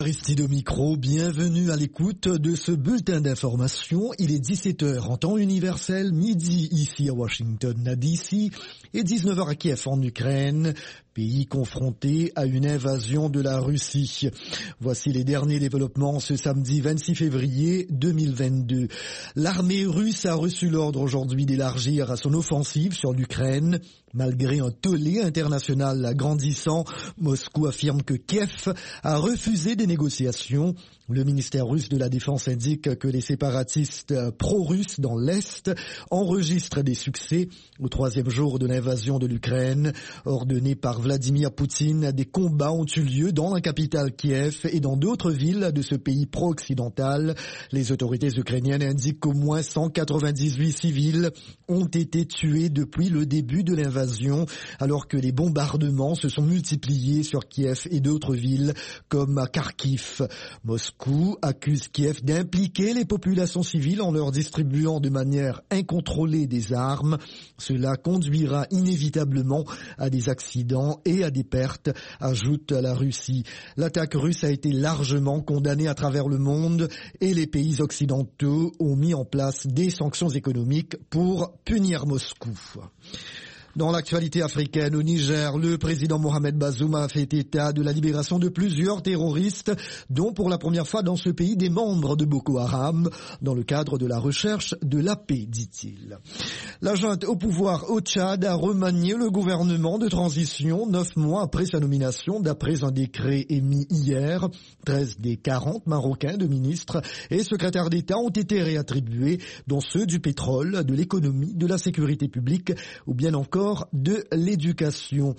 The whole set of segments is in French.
Aristide au micro, bienvenue à l'écoute de ce bulletin d'information. Il est 17h en temps universel, midi ici à Washington, D.C. et 19h à Kiev en Ukraine, pays confronté à une invasion de la Russie. Voici les derniers développements ce samedi 26 février 2022. L'armée russe a reçu l'ordre aujourd'hui d'élargir son offensive sur l'Ukraine. Malgré un tollé international grandissant, Moscou affirme que Kiev a refusé des négociations. Le ministère russe de la Défense indique que les séparatistes pro-russes dans l'Est enregistrent des succès. Au troisième jour de l'invasion de l'Ukraine, ordonnée par Vladimir Poutine, des combats ont eu lieu dans la capitale Kiev et dans d'autres villes de ce pays pro-occidental. Les autorités ukrainiennes indiquent qu'au moins 198 civils ont été tués depuis le début de l'invasion, alors que les bombardements se sont multipliés sur Kiev et d'autres villes comme Kharkiv. Moscou accuse Kiev d'impliquer les populations civiles en leur distribuant de manière incontrôlée des armes. Cela conduira inévitablement à des accidents et à des pertes, ajoute la Russie. L'attaque russe a été largement condamnée à travers le monde et les pays occidentaux ont mis en place des sanctions économiques pour punir Moscou. Dans l'actualité africaine, au Niger, le président Mohamed Bazoum a fait état de la libération de plusieurs terroristes, dont pour la première fois dans ce pays des membres de Boko Haram, dans le cadre de la recherche de la paix, dit-il. La junte au pouvoir au Tchad a remanié le gouvernement de transition 9 mois après sa nomination, d'après un décret émis hier. 13 des 40 Marocains de ministres et secrétaires d'État ont été réattribués, dont ceux du pétrole, de l'économie, de la sécurité publique ou bien encore de l'éducation.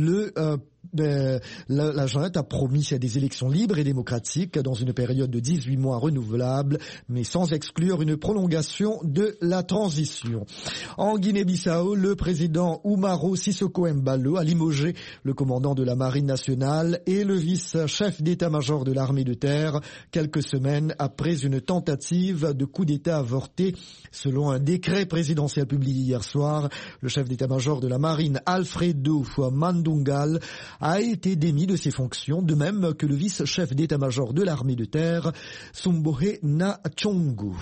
La junte a promis des élections libres et démocratiques dans une période de 18 mois renouvelable, mais sans exclure une prolongation de la transition. En Guinée-Bissau, le président Umaro Sissoko Embalo a limogé le commandant de la Marine nationale et le vice-chef d'état-major de l'armée de terre quelques semaines après une tentative de coup d'état avorté. Selon un décret présidentiel publié hier soir, le chef d'état-major de la Marine, Alfredo Mandungal, a été démis de ses fonctions, de même que le vice-chef d'état-major de l'armée de terre, Sumbohe Nachongu.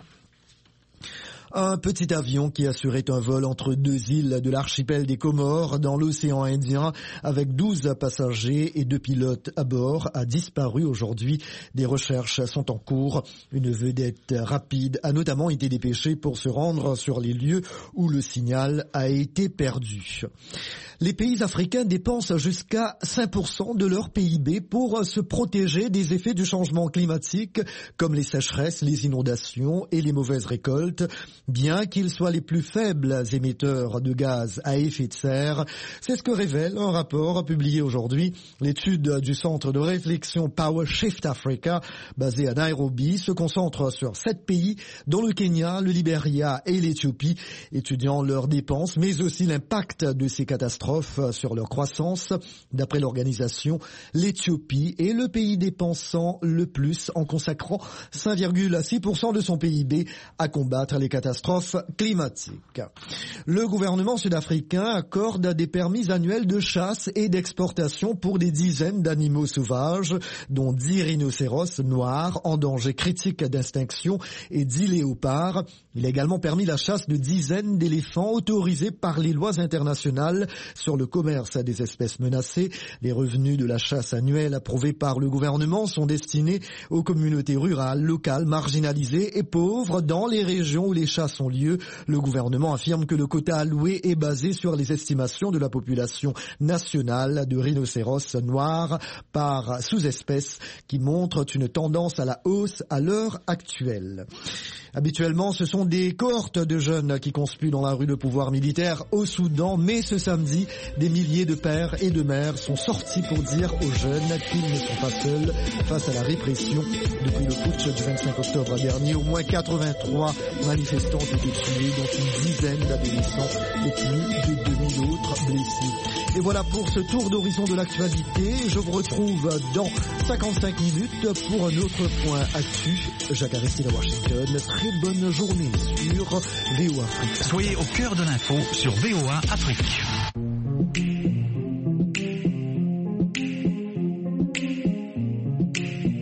Un petit avion qui assurait un vol entre deux îles de l'archipel des Comores dans l'océan Indien avec 12 passagers et 2 pilotes à bord a disparu aujourd'hui. Des recherches sont en cours. Une vedette rapide a notamment été dépêchée pour se rendre sur les lieux où le signal a été perdu. Les pays africains dépensent jusqu'à 5% de leur PIB pour se protéger des effets du changement climatique, comme les sécheresses, les inondations et les mauvaises récoltes. Bien qu'ils soient les plus faibles émetteurs de gaz à effet de serre, c'est ce que révèle un rapport publié aujourd'hui. L'étude du centre de réflexion Power Shift Africa, basé à Nairobi, se concentre sur 7 pays, dont le Kenya, le Libéria et l'Éthiopie, étudiant leurs dépenses, mais aussi l'impact de ces catastrophes sur leur croissance. D'après l'organisation, l'Éthiopie est le pays dépensant le plus en consacrant 5,6% de son PIB à combattre les catastrophes climatiques. Le gouvernement sud-africain accorde des permis annuels de chasse et d'exportation pour des dizaines d'animaux sauvages, dont 10 rhinocéros noirs en danger critique d'extinction et 10 léopards. Il a également permis la chasse de dizaines d'éléphants autorisés par les lois internationales sur le commerce des espèces menacées. Les revenus de la chasse annuelle approuvés par le gouvernement sont destinés aux communautés rurales, locales, marginalisées et pauvres dans les régions où les chasses ont lieu. Le gouvernement affirme que le quota alloué est basé sur les estimations de la population nationale de rhinocéros noirs par sous-espèce qui montrent une tendance à la hausse à l'heure actuelle. Habituellement, ce sont des cohortes de jeunes qui conspuent dans la rue le pouvoir militaire au Soudan, mais ce samedi, des milliers de pères et de mères sont sortis pour dire aux jeunes qu'ils ne sont pas seuls face à la répression. Depuis le putsch du 25 octobre dernier, au moins 83 manifestants ont été tués, dont une dizaine d'adolescents et plus de 2000 autres blessés. Et voilà pour ce tour d'horizon de l'actualité. Je vous retrouve dans 55 minutes pour un autre point actu. Jacques Aristide à Washington. Très bonne journée sur VOA Afrique. Soyez au cœur de l'info sur VOA Afrique.